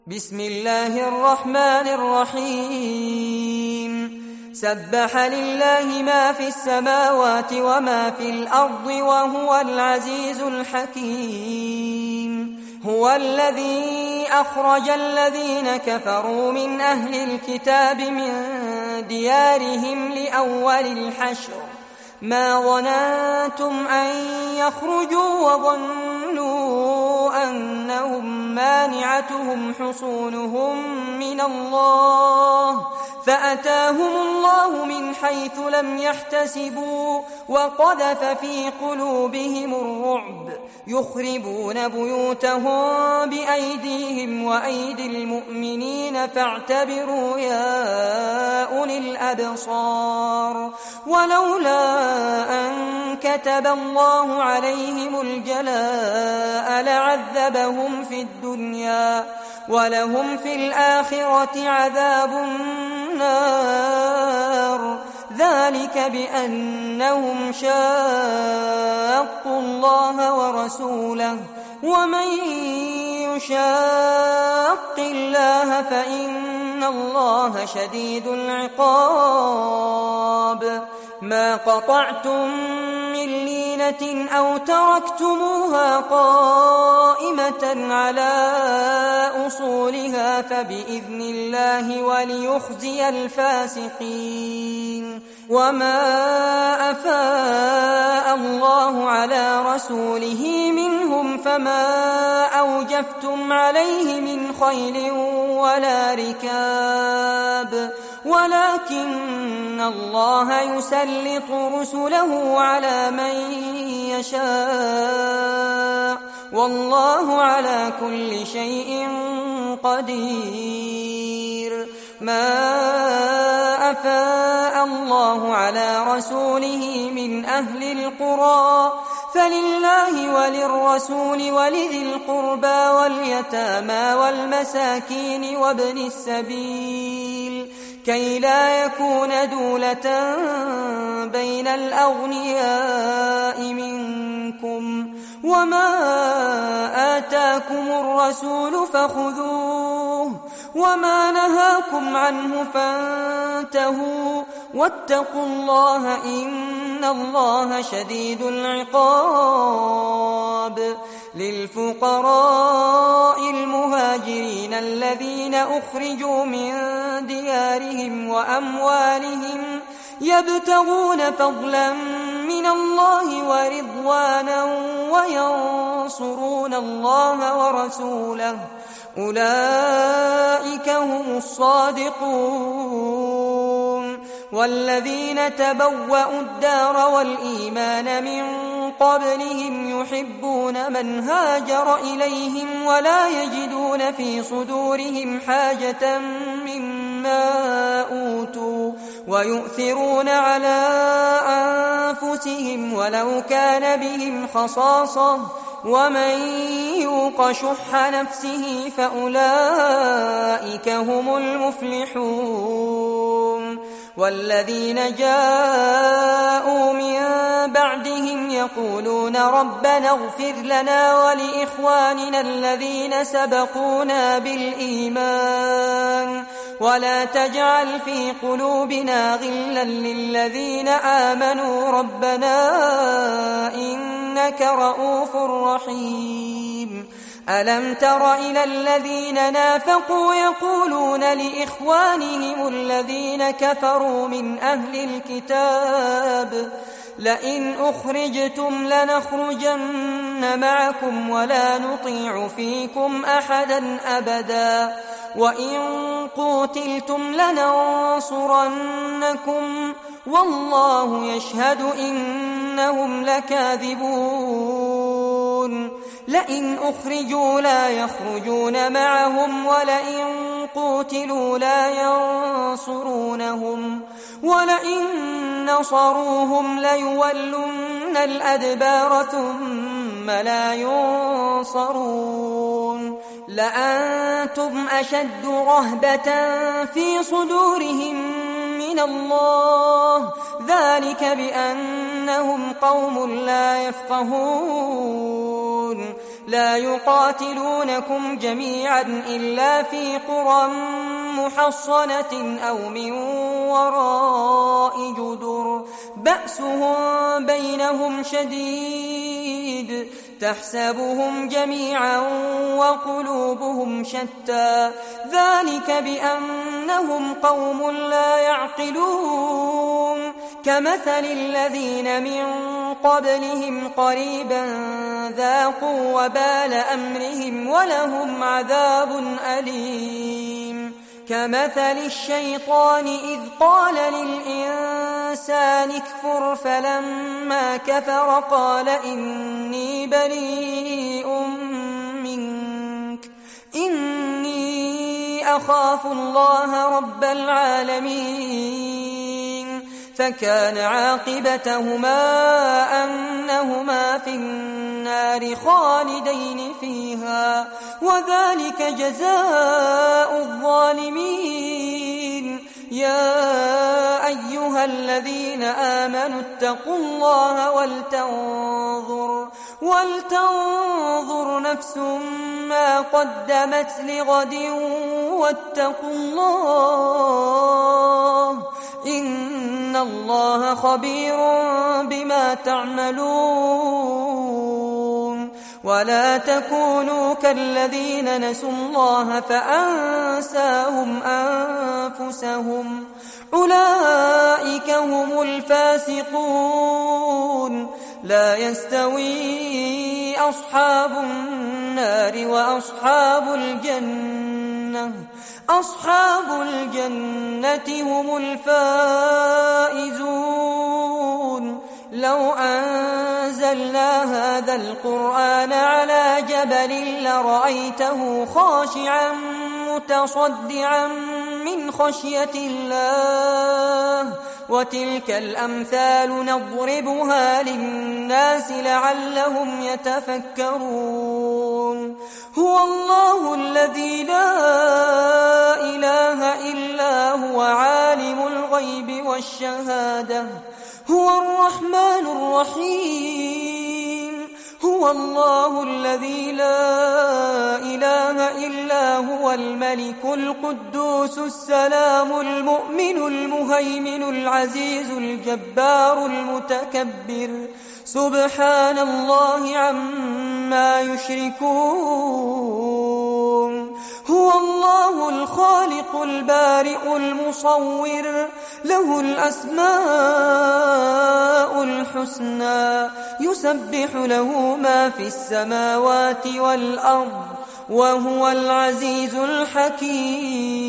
بسم الله الرحمن الرحيم سبح لله ما في السماوات وما في الأرض وهو العزيز الحكيم هو الذي أخرج الذين كفروا من أهل الكتاب من ديارهم لأول الحشر ما ظننتم أن يخرجوا وظنوا أنهم مانعتهم حصونهم من الله فأتاهم الله من حيث لم يحتسبوا وقذف في قلوبهم الرعب يخربون بيوتهم بأيديهم وأيدي المؤمنين فاعتبروا يا أولي الأبصار ولولا أن كتب الله عليهم الجلاء لعذبهم في الدنيا ولهم في الآخرة عذاب النار ذلك بأنهم شاقوا الله ورسوله ومن يشاق الله فإن الله شديد العقاب ما قطعتم من لينة أو تركتموها قائمة على أصولها فبإذن الله وليخزي الفاسقين وما أفاء الله على رسوله منهم فما أوجفتم عليه من خيل ولا ركاب ولكن الله يسلط رسله على من يشاء والله على كل شيء قدير ما أفاء الله على رسوله من أهل القرى فلله وللرسول ولذي القربى واليتامى والمساكين وابن السبيل كي لا يكون دولة بين الأغنياء منكم وما آتاكم الرسول فخذوه وما نهاكم عنه فانتهوا واتقوا الله إن الله شديد العقاب للفقراء المهاجرين الذين أخرجوا من ديارهم وأموالهم يبتغون فضلا من الله ورضوانا وينصرون الله ورسوله أولئك هم الصادقون والذين تبوأوا الدار والإيمان من قبلهم يحبون من هاجر إليهم ولا يجدون في صدورهم حاجة مما أوتوا ويؤثرون على أنفسهم ولو كان بهم خصاصة ومن يوق شح نفسه فأولئك هم المفلحون والذين جاءوا من بعدهم يقولون ربنا اغفر لنا ولإخواننا الذين سبقونا بالإيمان ولا تجعل في قلوبنا غلا للذين آمنوا ربنا إنك رؤوف رحيم ألم تر إلى الذين نافقوا يقولون لإخوانهم الذين كفروا من أهل الكتاب لئن أخرجتم لنخرجن معكم ولا نطيع فيكم أحدا أبدا وإن قوتلتم لننصرنكم والله يشهد إنهم لكاذبون لئن أخرجوا لا يخرجون معهم ولئن قوتلوا لا ينصرونهم ولئن نصروهم ليولن الأدبار ثم لا ينصرون لأنتم أشد رهبة في صدورهم من الله ذلك بأنهم قوم لا يفقهون لا يقاتلونكم جميعا إلا في قرى محصنة أو من وراء جدر بأسهم بينهم شديد تحسبهم جميعا وقلوبهم شتى ذلك بأنهم قوم لا يعقلون كمثل الذين من قبلهم قريبا ذاقوا وبال أمرهم ولهم عذاب أليم كمثل الشيطان إذ قال للإنسان اكفر فلما كفر قال إني بريء منك إني أخاف الله رب العالمين فكان عاقبتهما أنهما في النار خالدين فيها وذلك جزاء الظالمين يا أيها الذين آمنوا اتقوا الله ولتنظر نفس ما قدمت لغد واتقوا الله إن الله خبير بما تعملون ولا تكونوا كالذين نسوا الله فأنساهم أنفسهم أولئك هم الفاسقون لا يستوي أصحاب النار وأصحاب الجنة أصحاب الجنة هم الفائزون لو أنزلنا هذا القرآن على جبل لرأيته خاشعا متصدعا من خشية الله وتلك الأمثال نضربها للناس لعلهم يتفكرون هو الله الذي لا إله إلا هو عالم الغيب والشهادة هو الرحمن الرحيم هو الله الذي لا إله إلا هو الملك القدوس السلام المؤمن المهيمن العزيز الجبار المتكبر سبحان الله عما يشركون هو الله الخالق البارئ المصور له الأسماء الحسنى يسبح له ما في السماوات والأرض وهو العزيز الحكيم